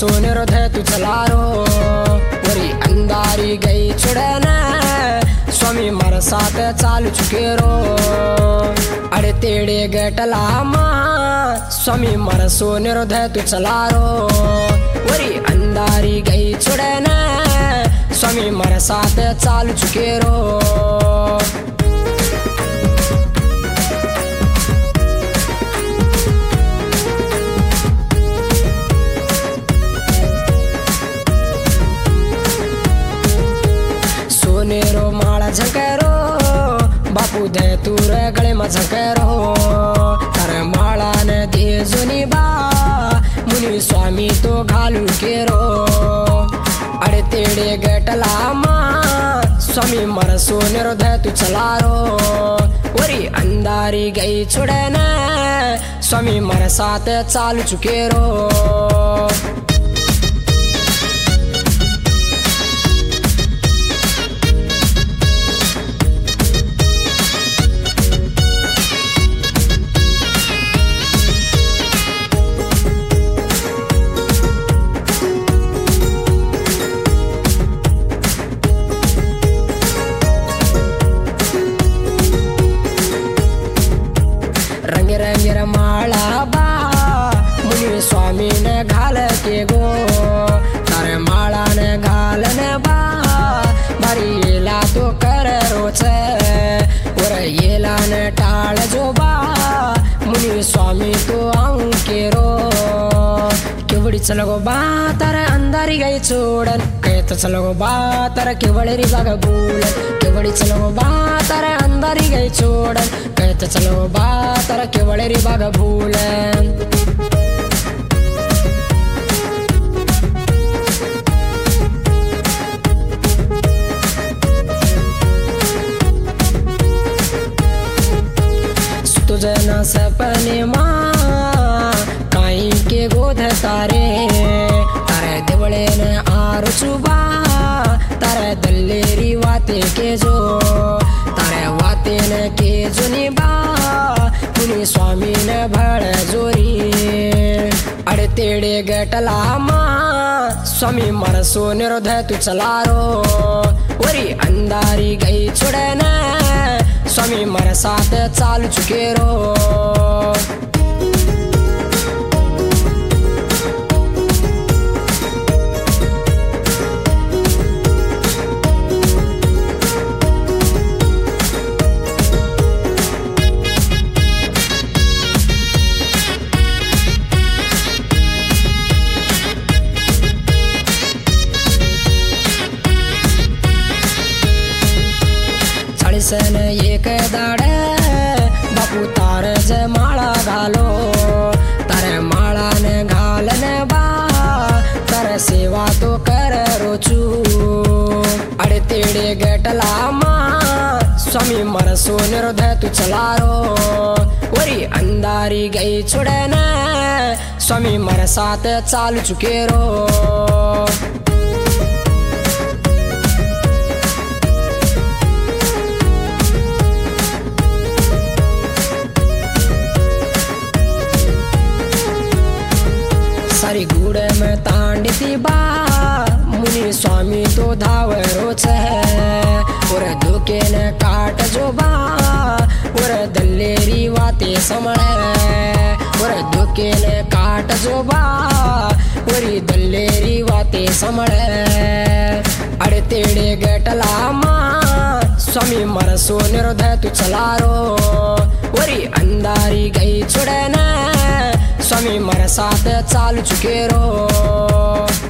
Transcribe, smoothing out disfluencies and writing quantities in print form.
मरसून हृदय तू चलारो वरी अंधारी गई छुड़ना स्वामी मर साथ चालू चुके रो अड़े तेड़े गटला माँ स्वामी मरसून हृदय तू चलारो वरी अंधारी गई छुड़ना स्वामी मर साथ चालू चुके रो सोनेरो माला झंकेरो बापू दे तूर गले में झंकेरो तारे माला ने दे जुनी बा मुनि स्वामी तो घालू केरो अड़े तेड़े गटला माँ स्वामी मरसून हृदय तू चलारो वरी अंधारी गई छुड़ना स्वामी मर साथ चालू चुके रो रंग माला बा मुनि स्वामी ने घाल के गो तारे माला ने घाल ने बा मारी येला तो कर रोचे और येला ने टाल जो बा मुनि स्वामी तो आऊं के रो केवड़ी चलो बा तारे अंधारी गई छोड़न कहत चलो बा तारे केवड़ी री बाग भूल केवड़ी चलो बा तारे अंधारी गई छोड़न कहत चलो बा तारे केवड़ी री बाग भूल तुझे न सपने माँ काई के गोद तारे तारे दिवड़े न आर चुबा तारे दल्लेरी वाते के जो तारे वाते न के जुनी बा मुनि स्वामी न भड़ जोरी अड़े तेड़े गटला माँ स्वामी मरसून हृदय तू चलारो वरी अंधारी गई छुड़ना स्वामी मर साथ चालू चुके रो सन एक दाड़े बापू तार जय माला घालो तारे माला ने घाल ने बा तारे सेवा तो कर रोचू अड़े तेड़े गटला माँ स्वामी मरसून हृदय तू चलारो वरी अंधारी गई छुड़ना स्वामी मर साथ चालू चुके रो सारी गुड़े में तांडती बा मुनि स्वामी तो धावरो छे और धोके ने काट जो बा और दल्लेरी वाते समळे और धोके ने काट जो बा और दल्लेरी वाते समळे अड़े तेड़े गटला माँ स्वामी मरसून हृदय तू चलारो वरी अंधारी गई छुड़ना स्वामी मर साथ चालू चुके रो